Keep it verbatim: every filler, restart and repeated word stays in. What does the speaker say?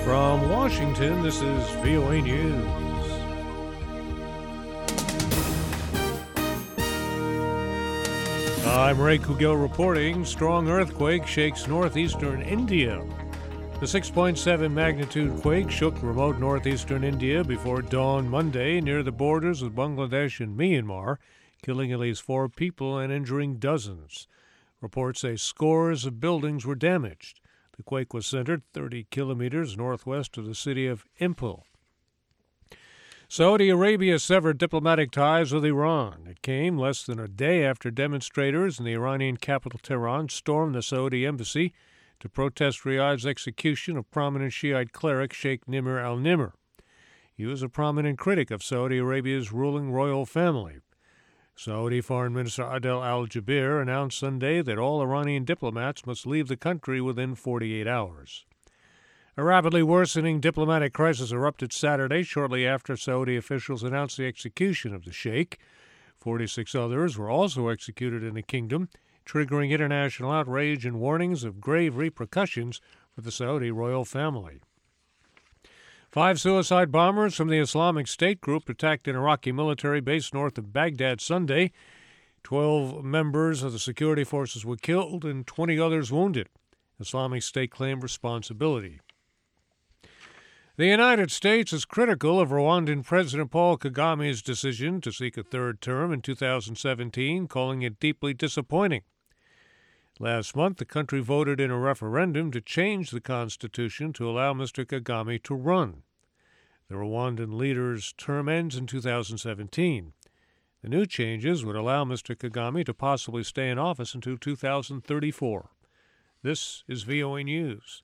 From Washington, this is V O A News. I'm Ray Coogill reporting. Strong earthquake shakes northeastern India. The six point seven magnitude quake shook remote northeastern India before dawn Monday near the borders with Bangladesh and Myanmar, killing at least four people and injuring dozens. Reports say scores of buildings were damaged. The quake was centered thirty kilometers northwest of the city of Impel. Saudi Arabia severed diplomatic ties with Iran. It came less than a day after demonstrators in the Iranian capital Tehran stormed the Saudi embassy to protest Riyadh's execution of prominent Shiite cleric Sheikh Nimr al-Nimr. He was a prominent critic of Saudi Arabia's ruling royal family. Saudi Foreign Minister Adel al-Jubeir announced Sunday that all Iranian diplomats must leave the country within forty-eight hours. A rapidly worsening diplomatic crisis erupted Saturday shortly after Saudi officials announced the execution of the sheikh. forty-six others were also executed in the kingdom, triggering international outrage and warnings of grave repercussions for the Saudi royal family. Five suicide bombers from the Islamic State group attacked an Iraqi military base north of Baghdad Sunday. Twelve members of the security forces were killed and twenty others wounded. Islamic State claimed responsibility. The United States is critical of Rwandan President Paul Kagame's decision to seek a third term in two thousand seventeen, calling it deeply disappointing. Last month, the country voted in a referendum to change the constitution to allow Mister Kagame to run. The Rwandan leader's term ends in two thousand seventeen. The new changes would allow Mister Kagame to possibly stay in office until two thousand thirty-four. This is V O A News.